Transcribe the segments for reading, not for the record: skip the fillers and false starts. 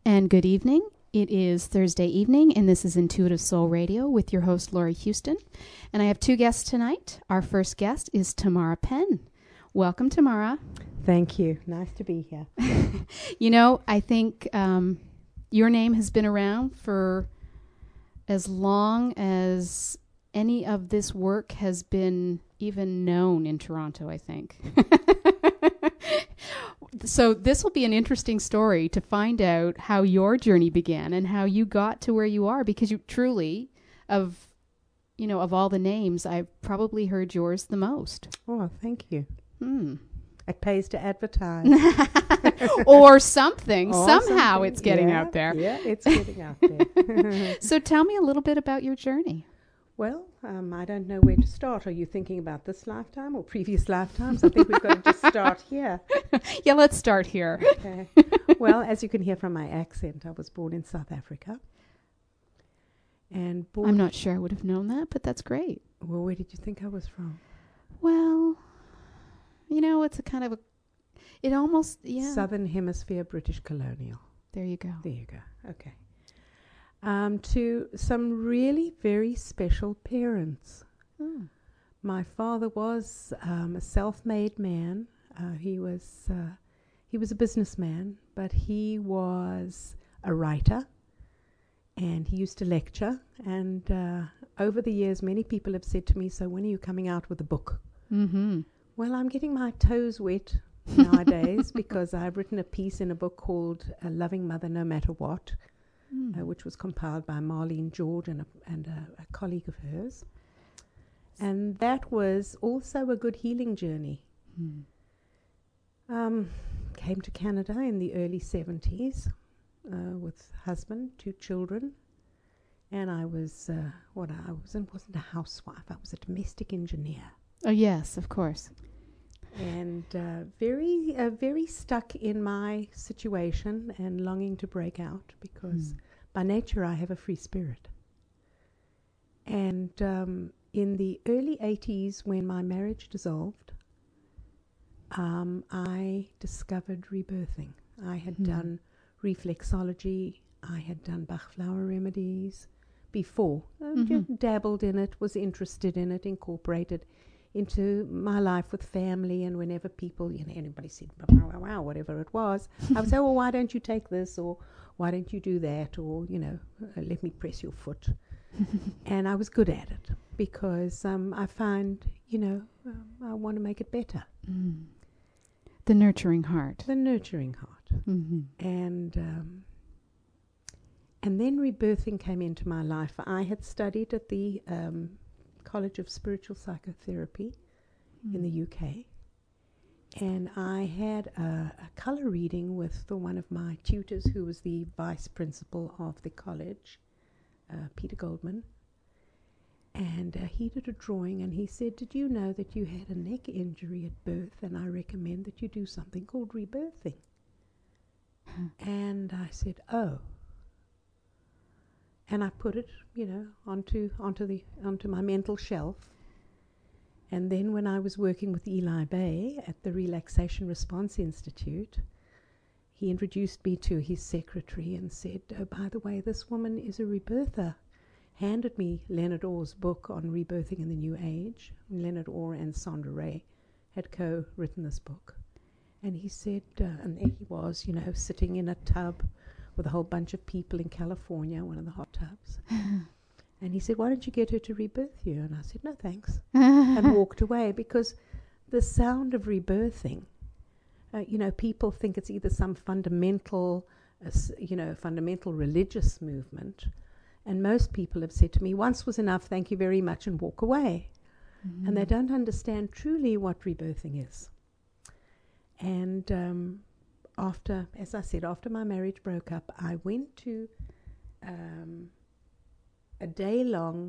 And good evening. It is Thursday evening, and this is Intuitive Soul Radio with your host, Laurie Houston. And I have two guests tonight. Our first guest is Tamara Penn. Welcome, Tamara. Thank you. Nice to be here. You know, I think your name has been around for as long as any of this work has been even known in Toronto, I think. So this will be an interesting story to find out how your journey began and how you got to where you are, because you truly, of all the names, I've probably heard yours the most. Oh, thank you. It pays to advertise. Or something. Or Somehow something. it's getting out there. Yeah, it's getting out there. So tell me a little bit about your journey. Well, I don't know where to start. Are you thinking about this lifetime or previous lifetimes? I think we've got to just start here. Yeah, let's start here. Okay. Well, as you can hear from my accent, I was born in South Africa. And I'm not sure I would have known that, but that's great. Well, where did you think I was from? Well, it's a kind of it almost, yeah. Southern Hemisphere British colonial. There you go. There you go. Okay. To some really very special parents. My father was a self-made man. He was a businessman, but he was a writer, and he used to lecture. And over the years, many people have said to me, "So when are you coming out with a book?" Mm-hmm. Well, I'm getting my toes wet nowadays because I've written a piece in a book called "A Loving Mother No Matter What," which was compiled by Marlene George and a colleague of hers. And that was also a good healing journey. Came to Canada in the early 70s with husband, 2 children. And I was, wasn't a housewife, I was a domestic engineer. Oh, yes, of course. And very stuck in my situation and longing to break out because by nature I have a free spirit. And in the early 80s, when my marriage dissolved, I discovered rebirthing. I had done reflexology, I had done Bach flower remedies before, just dabbled in it, was interested in it, incorporated into my life with family, and whenever people, anybody said, wow, whatever it was, I would say, well, why don't you take this, or why don't you do that, or, let me press your foot. And I was good at it because I find, I want to make it better. The nurturing heart. The nurturing heart. And then rebirthing came into my life. I had studied at the College of Spiritual Psychotherapy in the UK, and I had a color reading with one of my tutors, who was the vice principal of the college, Peter Goldman. And he did a drawing, and he said, "Did you know that you had a neck injury at birth, and I recommend that you do something called rebirthing?" And I said, "Oh." And I put it, onto my mental shelf. And then when I was working with Eli Bay at the Relaxation Response Institute, he introduced me to his secretary and said, "Oh, by the way, this woman is a rebirther." Handed me Leonard Orr's book on rebirthing in the New Age. Leonard Orr and Sandra Ray had co-written this book. And he said, and there he was, sitting in a tub with a whole bunch of people in California, one of the hot tubs. And he said, "Why don't you get her to rebirth you?" And I said, "No, thanks." And walked away, because the sound of rebirthing, people think it's either some fundamental religious movement. And most people have said to me, "Once was enough, thank you very much," and walk away. And they don't understand truly what rebirthing is. And after my marriage broke up, I went to a day-long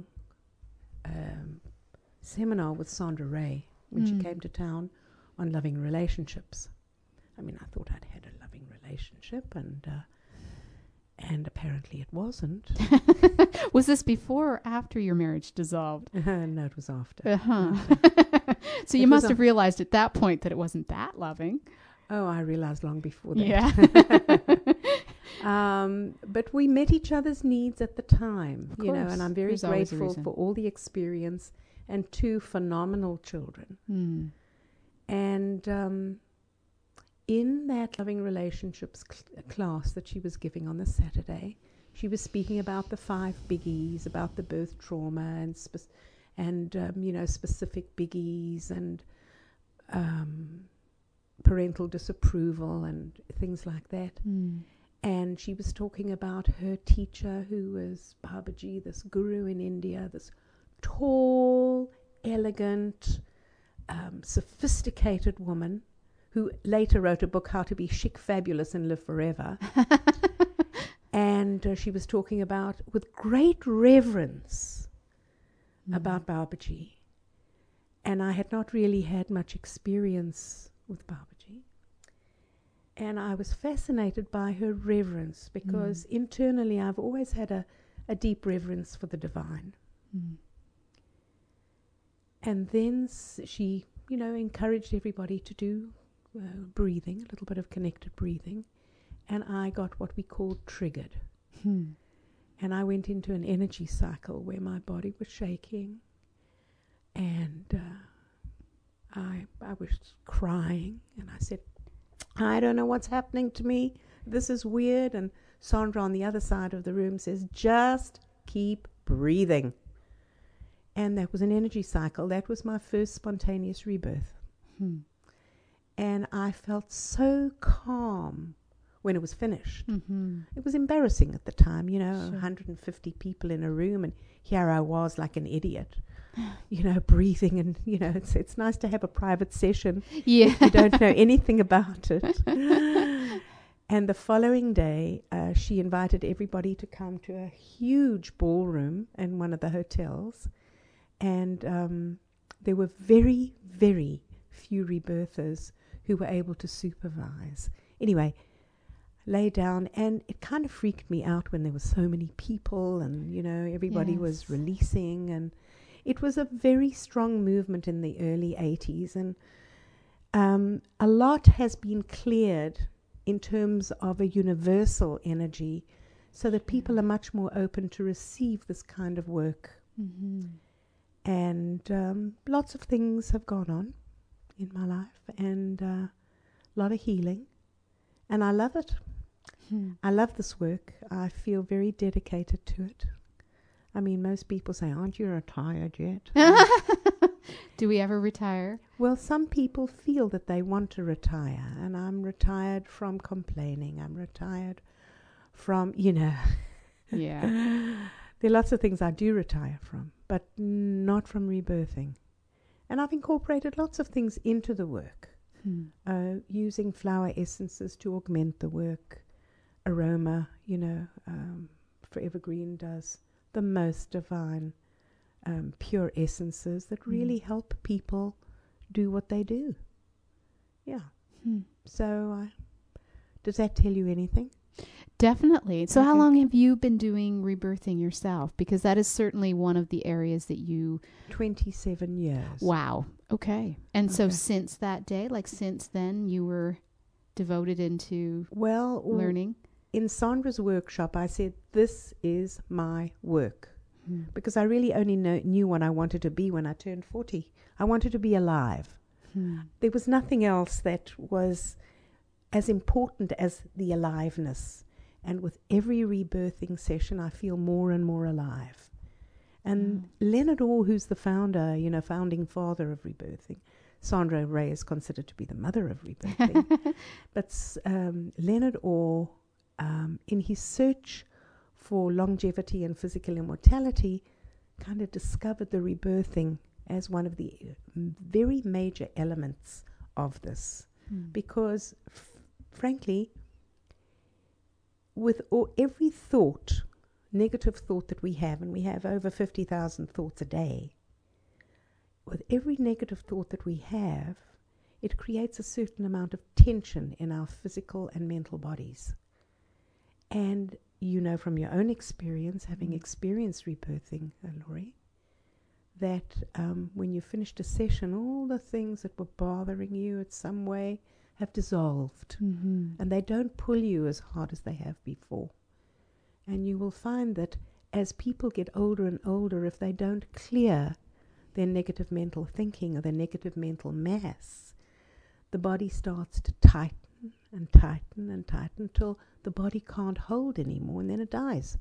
seminar with Sandra Ray when she came to town on loving relationships. I mean, I thought I'd had a loving relationship, and apparently it wasn't. Was this before or after your marriage dissolved? No, it was after. After. So you must have realized at that point that it wasn't that loving. Oh, I realized long before that. Yeah. But we met each other's needs at the time, Of you know, course. and I'm very There's always a grateful reason. for all the experience and 2 phenomenal children. Mm. And in that loving relationships class that she was giving on the Saturday, she was speaking about the 5 biggies, about the birth trauma and you know, specific biggies and parental disapproval and things like that. Mm. And she was talking about her teacher, who was Babaji, this guru in India, this tall, elegant, sophisticated woman who later wrote a book, How to Be Chic, Fabulous and Live Forever. And she was talking about, with great reverence, about Babaji. And I had not really had much experience with Babaji. And I was fascinated by her reverence, because internally I've always had a deep reverence for the divine. Mm. And then she, you know, encouraged everybody to do breathing, a little bit of connected breathing. And I got what we called triggered. Mm. And I went into an energy cycle where my body was shaking. And I was crying. And I said, I don't know what's happening to me. This is weird. And Sandra on the other side of the room says, just keep breathing. And that was an energy cycle. That was my first spontaneous rebirth. Mm. And I felt so calm when it was finished. Mm-hmm. It was embarrassing at the time, you know, Sure. 150 people in a room, and here I was like an idiot, you know, breathing. And, you know, it's nice to have a private session. Yeah. You don't know anything about it. And the following day, she invited everybody to come to a huge ballroom in one of the hotels. And there were very, very few rebirthers who were able to supervise. Anyway, lay down, and it kind of freaked me out when there were so many people and, you know, everybody was Yes. releasing. And it was a very strong movement in the early 80s. And a lot has been cleared in terms of a universal energy, so that people are much more open to receive this kind of work. Mm-hmm. And lots of things have gone on in my life, and a lot of healing. And I love it. I love this work. I feel very dedicated to it. I mean, most people say, aren't you retired yet? Do we ever retire? Well, some people feel that they want to retire, and I'm retired from complaining. I'm retired from, you know, Yeah. there are lots of things I do retire from, but not from rebirthing. And I've incorporated lots of things into the work, using flower essences to augment the work. Aroma, you know, Forever Green does the most divine, pure essences that really help people do what they do. Yeah. So, does that tell you anything? Definitely. So how Okay. long have you been doing rebirthing yourself? Because that is certainly one of the areas that you... 27 years. Wow. Okay. And so Okay. since that day, like since then, you were devoted into Well, learning? in Sandra's workshop, I said, this is my work. Because I really only knew what I wanted to be when I turned 40. I wanted to be alive. There was nothing else that was as important as the aliveness. And with every rebirthing session, I feel more and more alive. And Leonard Orr, who's the founder, you know, founding father of rebirthing, Sandra Ray is considered to be the mother of rebirthing. But Leonard Orr, in his search for longevity and physical immortality, kind of discovered the rebirthing as one of the very major elements of this. Because, frankly, with every thought, negative thought that we have, and we have over 50,000 thoughts a day, with every negative thought that we have, it creates a certain amount of tension in our physical and mental bodies. And you know from your own experience, having experienced rebirthing, Laurie, that when you finished a session, all the things that were bothering you in some way have dissolved, and they don't pull you as hard as they have before. And you will find that as people get older and older, if they don't clear their negative mental thinking or their negative mental mass, the body starts to tighten and tighten and tighten until the body can't hold anymore, and then it dies.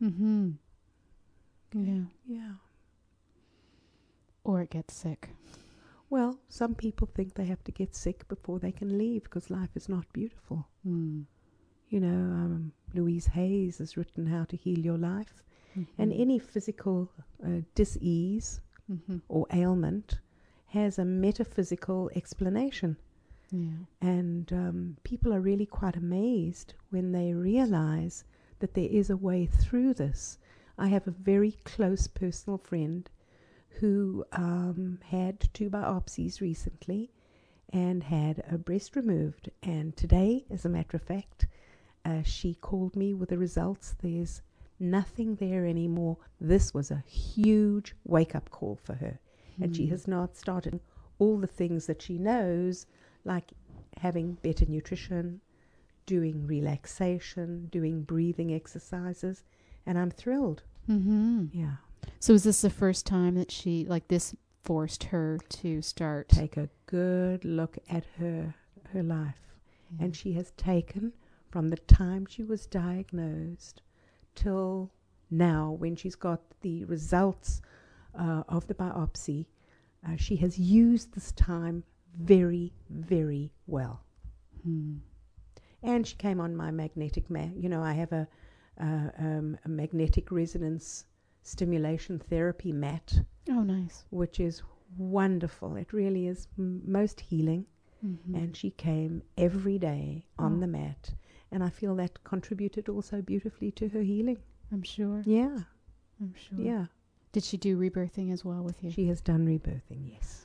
Yeah. Yeah. Or it gets sick. Well, some people think they have to get sick before they can leave because life is not beautiful. You know, Louise Hayes has written How to Heal Your Life. And any physical dis-ease or ailment has a metaphysical explanation. Yeah. And people are really quite amazed when they realize that there is a way through this. I have a very close personal friend who had 2 biopsies recently and had a breast removed. And today, as a matter of fact, she called me with the results. There's nothing there anymore. This was a huge wake-up call for her. And she has now started all the things that she knows, like having better nutrition, doing relaxation, doing breathing exercises. And I'm thrilled. Yeah. So is this the first time that she, like, this forced her to start? Take a good look at her life. And she has taken from the time she was diagnosed till now, when she's got the results of the biopsy, she has used this time very, very well. And she came on my magnetic I have a magnetic resonance stimulation therapy mat. Oh, nice. Which is wonderful. It really is most healing. And she came every day on the mat. And I feel that contributed also beautifully to her healing. I'm sure. Yeah. I'm sure. Yeah. Did she do rebirthing as well with you? She has done rebirthing, yes.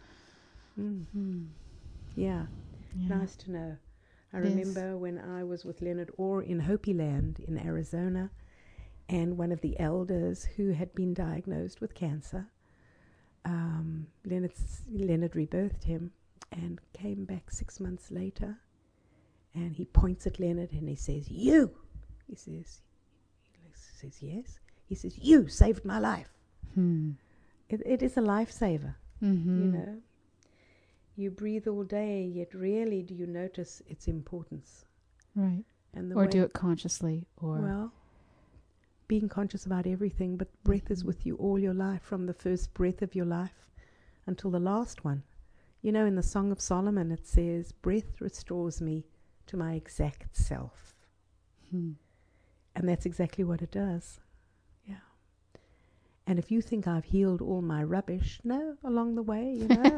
Yeah. Nice to know. I remember when I was with Leonard Orr in Hopi Land in Arizona, and one of the elders who had been diagnosed with cancer, Leonard rebirthed him and came back 6 months later, and he points at Leonard and he says, "You!" He says, "Yes." He says, "You saved my life." It is a lifesaver, you know. You breathe all day, yet rarely do you notice its importance. Right. And or do it consciously. Or well, being conscious about everything, but breath is with you all your life, from the first breath of your life until the last one. You know, in the Song of Solomon it says, "Breath restores me to my exact self." And that's exactly what it does. Yeah. And if you think I've healed all my rubbish, no, along the way, you know.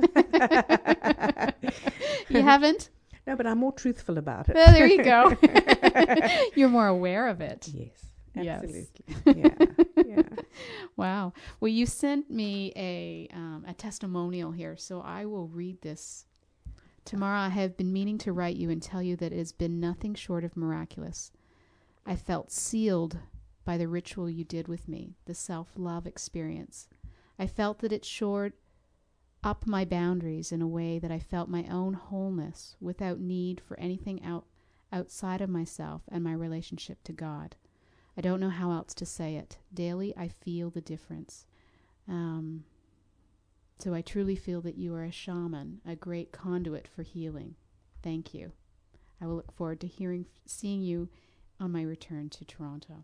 You haven't? No, but I'm more truthful about it. Well, there you go. You're more aware of it. Yes, absolutely. Yes. Yeah. Wow. Well, you sent me a testimonial here, so I will read this. Tomorrow, I have been meaning to write you and tell you that it has been nothing short of miraculous. I felt sealed by the ritual you did with me, the self-love experience. I felt that it shored up my boundaries in a way that I felt my own wholeness without need for anything outside of myself and my relationship to God. I don't know how else to say it. Daily, I feel the difference. So I truly feel that you are a shaman, a great conduit for healing. Thank you. I will look forward to seeing you on my return to Toronto.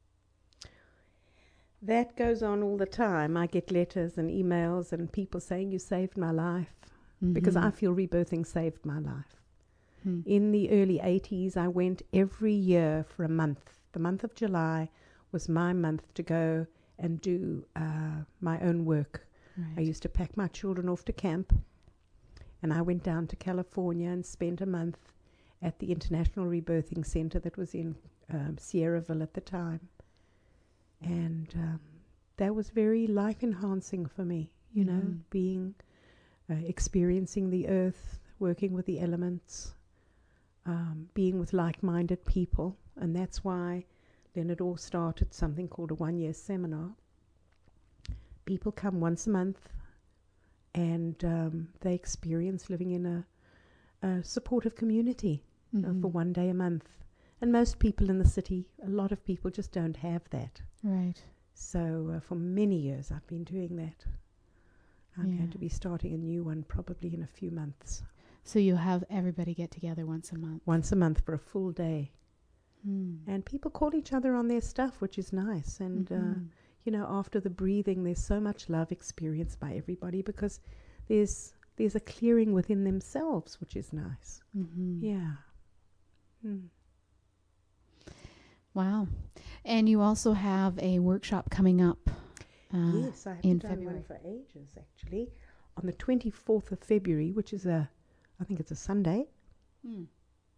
That goes on all the time. I get letters and emails and people saying, "You saved my life," because I feel rebirthing saved my life. In the early 80s, I went every year for a month. The month of July was my month to go and do my own work. Right. I used to pack my children off to camp, and I went down to California and spent a month at the International Rebirthing Center that was in Sierraville at the time. And that was very life-enhancing for me, you know, being, experiencing the earth, working with the elements, being with like-minded people. And that's why Leonard Orr started something called a 1-year seminar. People come once a month, and they experience living in a supportive community Mhm. for one day a month. And most people in the city, a lot of people just don't have that. Right. So for many years I've been doing that. I'm Yeah. going to be starting a new one probably in a few months. So you have everybody get together once a month. Once a month for a full day. Mm. And people call each other on their stuff, which is nice. And, Mhm. you know, after the breathing, there's so much love experienced by everybody because there's a clearing within themselves, which is nice. Mhm. Yeah. Mm. Wow. And you also have a workshop coming up. Yes, I in haven't done February. one for ages, actually. On the 24th of February, which is I think it's a Sunday, Mm.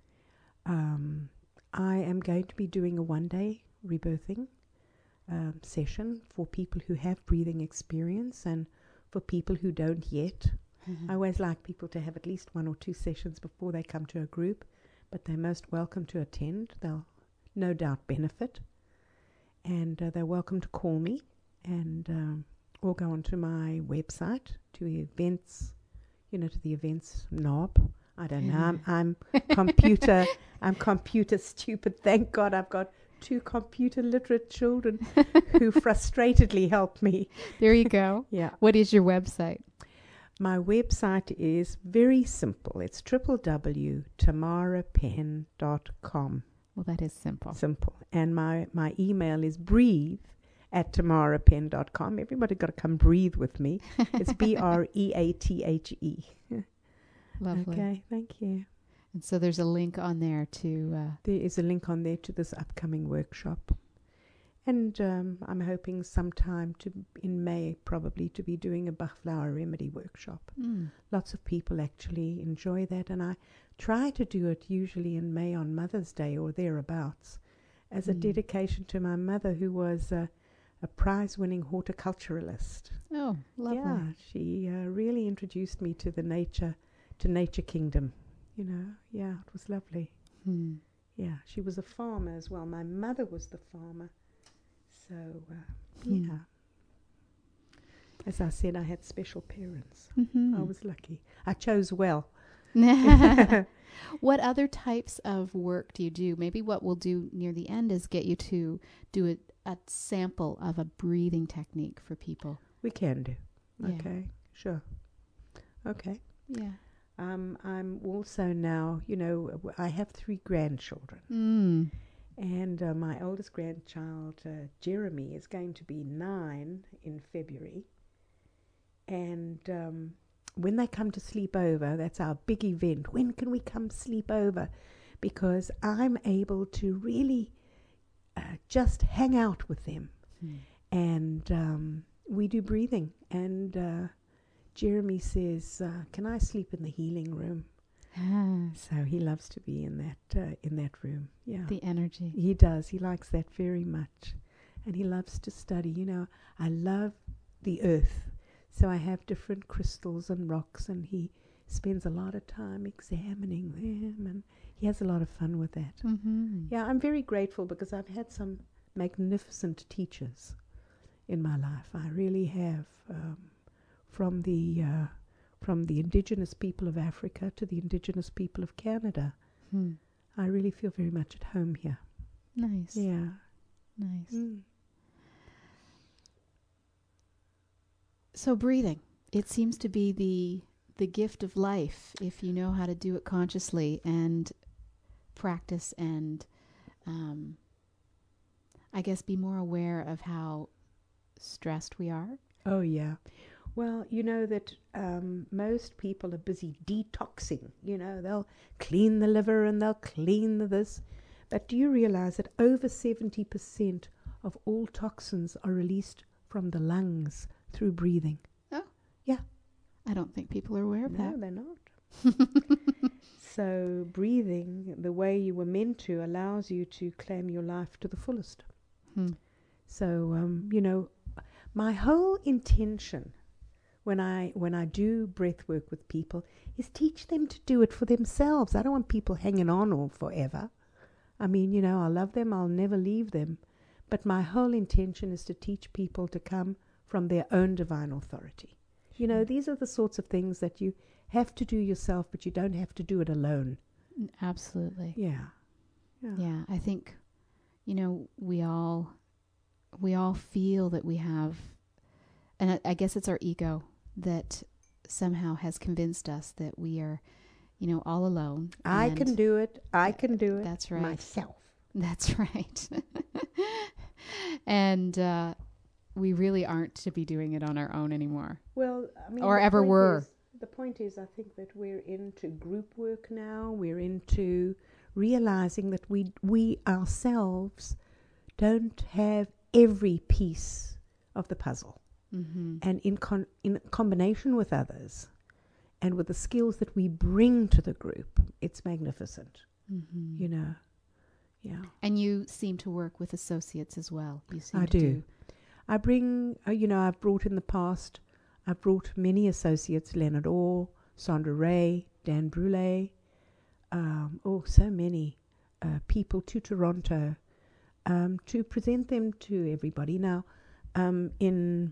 I am going to be doing a one-day rebirthing session for people who have breathing experience and for people who don't yet. I always like people to have at least 1 or 2 sessions before they come to a group, but they're most welcome to attend. They'll no doubt benefit. And they're welcome to call me and or go onto my website to events, to the events knob. I don't know. I'm computer. I'm computer stupid. Thank God I've got 2 computer literate children who frustratedly help me. There you go. Yeah. What is your website? My website is very simple. It's www.tamarapenn.com. Well, that is simple. Simple. And my email is breathe@tamarapenn.com. Everybody got to come breathe with me. It's BREATHE. Lovely. Okay, thank you. And so there's a link on there to... There is a link on there to this upcoming workshop. And I'm hoping sometime in May probably to be doing a Bach flower remedy workshop. Lots of people actually enjoy that, and I try to do it usually in May on Mother's Day or thereabouts as a dedication to my mother, who was a prize-winning horticulturalist. Oh, lovely. Yeah, she really introduced me to Nature Kingdom. Yeah, it was lovely. Yeah, she was a farmer as well. My mother was the farmer. So, yeah. As I said, I had special parents. I was lucky. I chose well. What other types of work do you do? Maybe what we'll do near the end is get you to do a sample of a breathing technique for people. We can do. Yeah. Okay, sure. Okay. Yeah. I'm also now, I have 3 grandchildren. And my oldest grandchild, Jeremy, is going to be 9 in February. And when they come to sleep over, that's our big event. When can we come sleep over? Because I'm able to really just hang out with them. And we do breathing. And Jeremy says, can I sleep in the healing room? So he loves to be in that room. Yeah, The energy. he does. He likes that very much, and he loves to study. I love the earth, so I have different crystals and rocks, and he spends a lot of time examining them, and he has a lot of fun with that. Yeah, I'm very grateful because I've had some magnificent teachers in my life. I really have, from the indigenous people of Africa to the indigenous people of Canada. I really feel very much at home here. Nice. Yeah. Nice. So breathing, it seems to be the gift of life if you know how to do it consciously and practice and I guess be more aware of how stressed we are. Oh, yeah. Well, you know that most people are busy detoxing. They'll clean the liver and they'll clean this. But do you realize that over 70% of all toxins are released from the lungs through breathing? Oh. Yeah. I don't think people are aware of No, that. they're not. So breathing the way you were meant to allows you to claim your life to the fullest. So, my whole intention when I do breath work with people is teach them to do it for themselves. I don't want people hanging on all forever. I mean, I love them. I'll never leave them. But my whole intention is to teach people to come from their own divine authority. These are the sorts of things that you have to do yourself, but you don't have to do it alone. Absolutely. Yeah. Yeah, I think, we all feel that we have, and I guess it's our ego that somehow has convinced us that we are, all alone. I can do it. I can do it. That's right. Myself. That's right. And we really aren't to be doing it on our own anymore. Well, I mean, or ever were. The point is, I think that we're into group work now. We're into realizing that we ourselves don't have every piece of the puzzle. Mm-hmm. And in combination with others and with the skills that we bring to the group, it's magnificent. Mm-hmm. Yeah. And you seem to work with associates as well. I do. I bring, I've brought in the past, I've brought many associates, Leonard Orr, Sandra Ray, Dan Brule, so many people to Toronto to present them to everybody. Now, in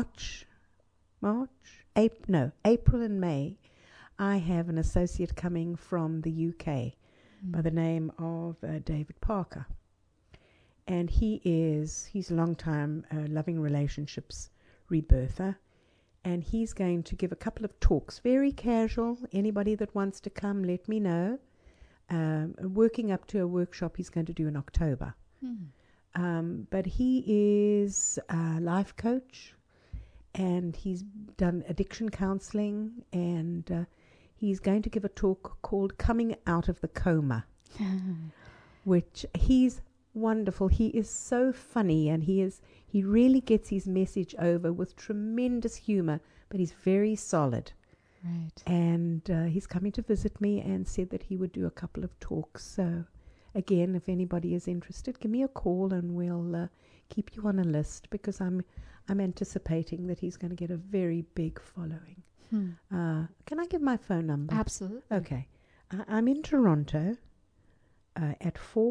April and May, I have an associate coming from the UK by the name of David Parker. And he's a long-time loving relationships rebirther. And he's going to give a couple of talks, very casual. Anybody that wants to come, let me know. Working up to a workshop he's going to do in October. But he is a life coach, and he's done addiction counseling, and he's going to give a talk called Coming Out of the Coma, which he's wonderful. He is so funny, and he really gets his message over with tremendous humor, but he's very solid. Right. And he's coming to visit me and said that he would do a couple of talks. So again, if anybody is interested, give me a call and we'll keep you on a list, because I'm anticipating that he's going to get a very big following. Can I give my phone number? Absolutely. Okay. I'm in Toronto at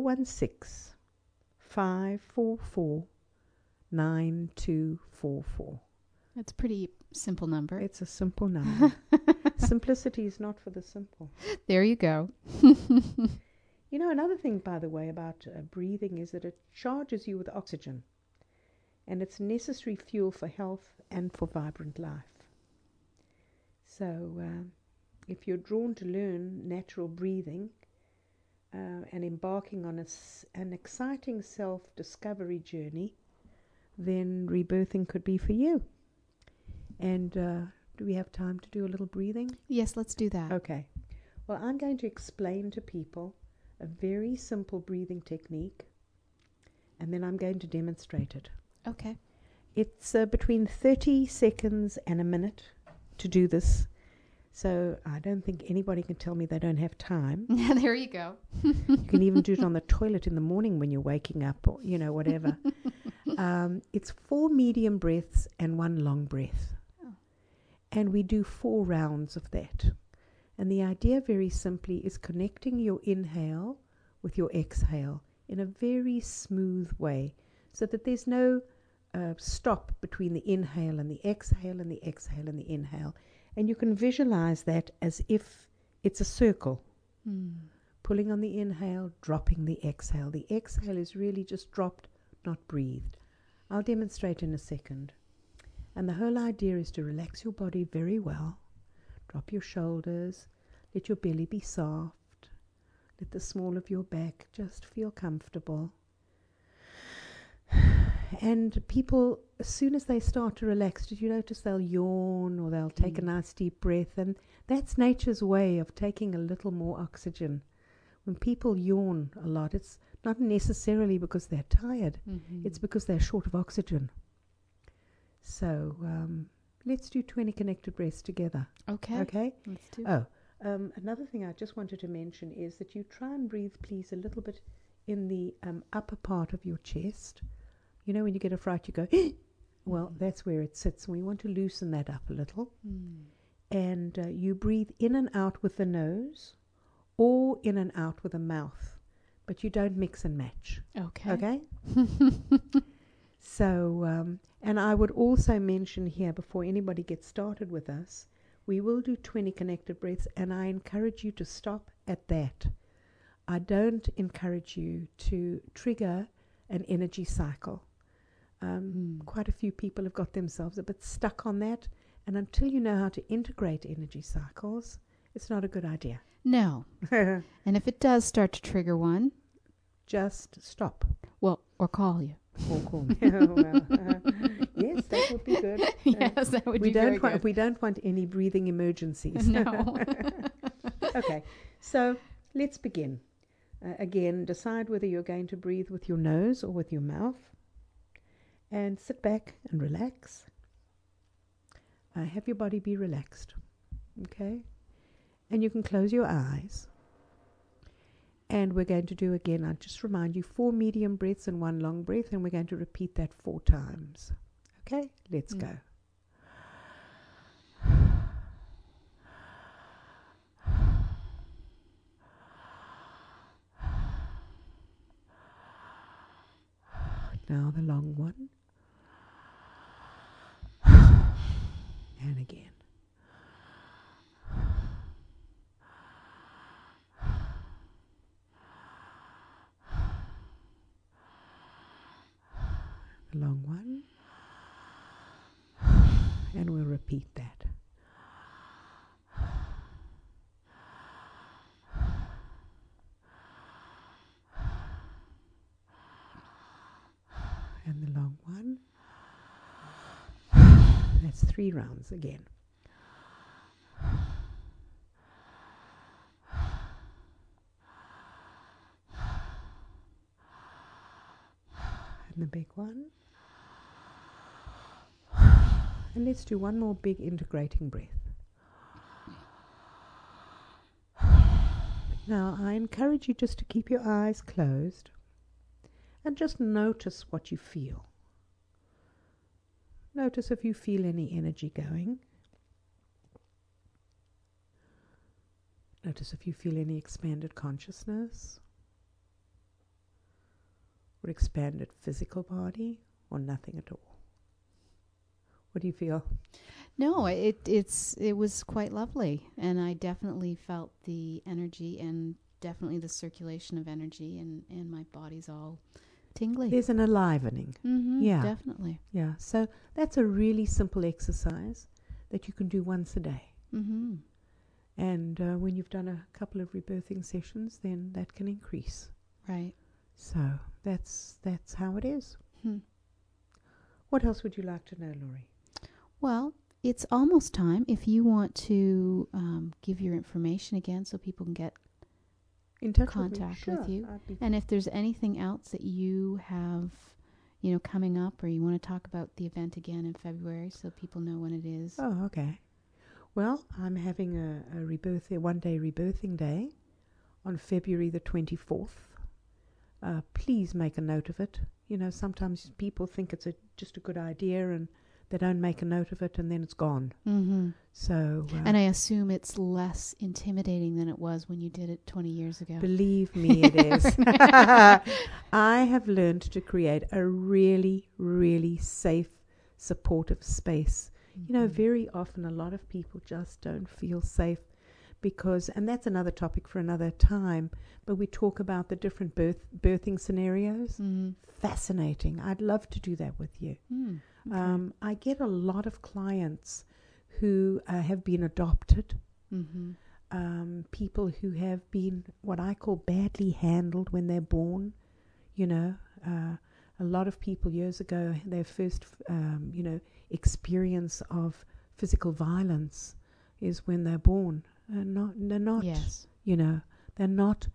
416-544-9244. That's a pretty simple number. It's a simple number. Simplicity is not for the simple. There you go. Another thing, by the way, about breathing is that it charges you with oxygen, and it's necessary fuel for health and for vibrant life. So if you're drawn to learn natural breathing and embarking on an exciting self-discovery journey, then rebirthing could be for you. And do we have time to do a little breathing? Yes, let's do that. Okay. Well, I'm going to explain to people a very simple breathing technique, and then I'm going to demonstrate it. Okay. It's between 30 seconds and a minute to do this, so I don't think anybody can tell me they don't have time. There you go. You can even do it on the toilet in the morning when you're waking up, or whatever. It's 4 medium breaths and 1 long breath. And we do 4 rounds of that. And the idea, very simply, is connecting your inhale with your exhale in a very smooth way, so that there's no stop between the inhale and the exhale and the exhale and the inhale. And you can visualize that as if it's a circle. Pulling on the inhale, dropping the exhale. The exhale is really just dropped, not breathed. I'll demonstrate in a second. And the whole idea is to relax your body very well. Drop your shoulders. Let your belly be soft. Let the small of your back just feel comfortable. And people, as soon as they start to relax, did you notice they'll yawn or they'll take a nice deep breath? And that's nature's way of taking a little more oxygen. When people yawn a lot, it's not necessarily because they're tired. It's because they're short of oxygen. So let's do 20 connected breaths together. Okay. Let's do it. Another thing I just wanted to mention is that you try and breathe, please, a little bit in the upper part of your chest. When you get a fright, you go, well, that's where it sits. We want to loosen that up a little. And you breathe in and out with the nose or in and out with the mouth, but you don't mix and match. Okay? So, and I would also mention here, before anybody gets started with us, We will do 20 connected breaths, and I encourage you to stop at that. I don't encourage you to trigger an energy cycle. Quite a few people have got themselves a bit stuck on that, and until you know how to integrate energy cycles, it's not a good idea. No. And if it does start to trigger one, just stop. Well, or call you. Or call me. Yes, that would be good. Yes, that would be very good. We don't want any breathing emergencies. No. Okay, so let's begin. Again, decide whether you're going to breathe with your nose or with your mouth. And sit back and relax. Have your body be relaxed. Okay? And you can close your eyes. And we're going to do again, I'll just remind you, 4 medium breaths and 1 long breath. And we're going to repeat that 4 times. Okay? Let's go. Now the long one. And again. The long one. And we'll repeat that. And the long one. That's 3 rounds again. And the big one. And let's do one more big integrating breath. Now, I encourage you just to keep your eyes closed and just notice what you feel. Notice if you feel any energy going. Notice if you feel any expanded consciousness or expanded physical body or nothing at all. What do you feel? No, it was quite lovely, and I definitely felt the energy and definitely the circulation of energy, and my body's all tingly. There's an alivening. Mm-hmm, Yeah. Definitely. Yeah, so that's a really simple exercise that you can do once a day. Mm-hmm. And when you've done a couple of rebirthing sessions, then that can increase. Right. So that's how it is. Hmm. What else would you like to know, Laurie? Well, it's almost time. If you want to give your information again so people can get in touch contact with with you. And if there's anything else that you have, coming up, or you want to talk about the event again in February so people know when it is. Oh, okay. Well, I'm having a one-day rebirthing day on February the 24th. Please make a note of it. Sometimes people think it's just a good idea and they don't make a note of it, and then it's gone. Mm-hmm. So, and I assume it's less intimidating than it was when you did it 20 years ago. Believe me, it is. I have learned to create a really, really safe, supportive space. Mm-hmm. Very often a lot of people just don't feel safe because, and that's another topic for another time, but we talk about the different birthing scenarios. Mm-hmm. Fascinating. I'd love to do that with you. Mm. Okay. I get a lot of clients who have been adopted, people who have been what I call badly handled when they're born. A lot of people years ago, their first, experience of physical violence is when they're born. They're not, yes. They're not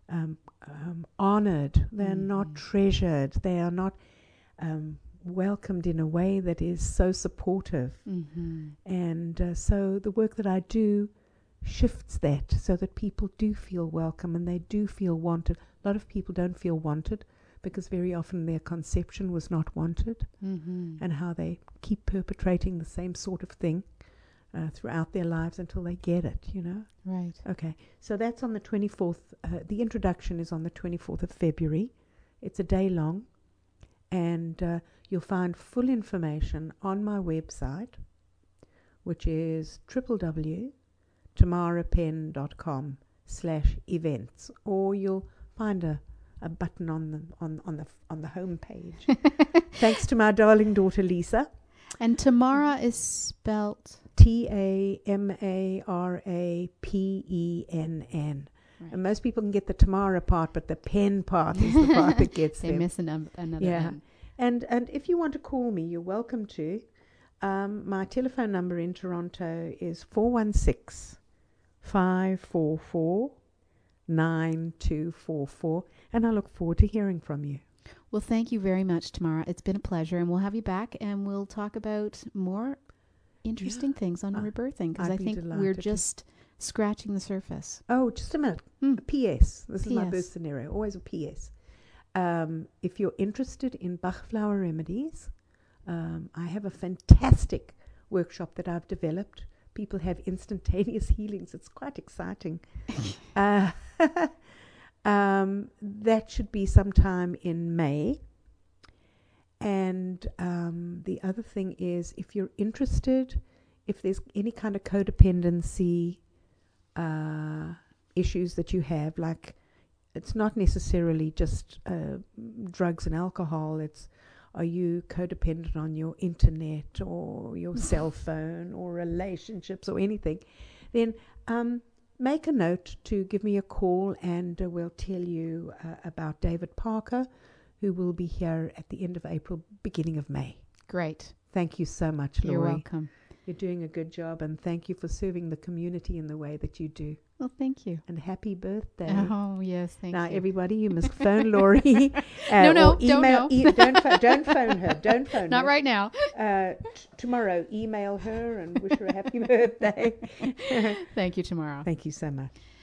honored. They're not treasured. They are not welcomed in a way that is so supportive. Mm-hmm. And so the work that I do shifts that so that people do feel welcome and they do feel wanted. A lot of people don't feel wanted because very often their conception was not wanted, and how they keep perpetrating the same sort of thing throughout their lives until they get it, Right. Okay, so that's on the 24th. The introduction is on the 24th of February. It's a day long, and you'll find full information on my website, which is www.tamarapenn.com/events, or you'll find a button on the home page. Thanks to my darling daughter Lisa. And Tamara is spelt TAMARAPENN. right. And most people can get the Tamara part, but the pen part is the part that gets They them. miss another Yeah. N. And if you want to call me, you're welcome to. My telephone number in Toronto is 416-544-9244, and I look forward to hearing from you. Well, thank you very much, Tamara. It's been a pleasure, and we'll have you back, and we'll talk about more interesting things on rebirthing, because I'd I be think we're delighted to. just scratching the surface. Oh, just a minute. Mm. A PS. This is my PS. birth scenario. Always a PS. If you're interested in Bach flower remedies, I have a fantastic workshop that I've developed. People have instantaneous healings. It's quite exciting. That should be sometime in May. And the other thing is, if you're interested, if there's any kind of codependency issues that you have, like it's not necessarily just drugs and alcohol, it's are you codependent on your internet or your cell phone or relationships or anything, then make a note to give me a call, and we'll tell you about David Parker, who will be here at the end of April, beginning of May. Great. Thank you so much, Laurie. You're welcome. You're doing a good job, and thank you for serving the community in the way that you do. Well, thank you. And happy birthday. Oh, yes, thank Now, you. everybody, you must phone Laurie. No, or don't email, know. don't phone her. Don't phone Not her. right now. Tomorrow, email her and wish her a happy birthday. Thank you, Tamara. Thank you so much.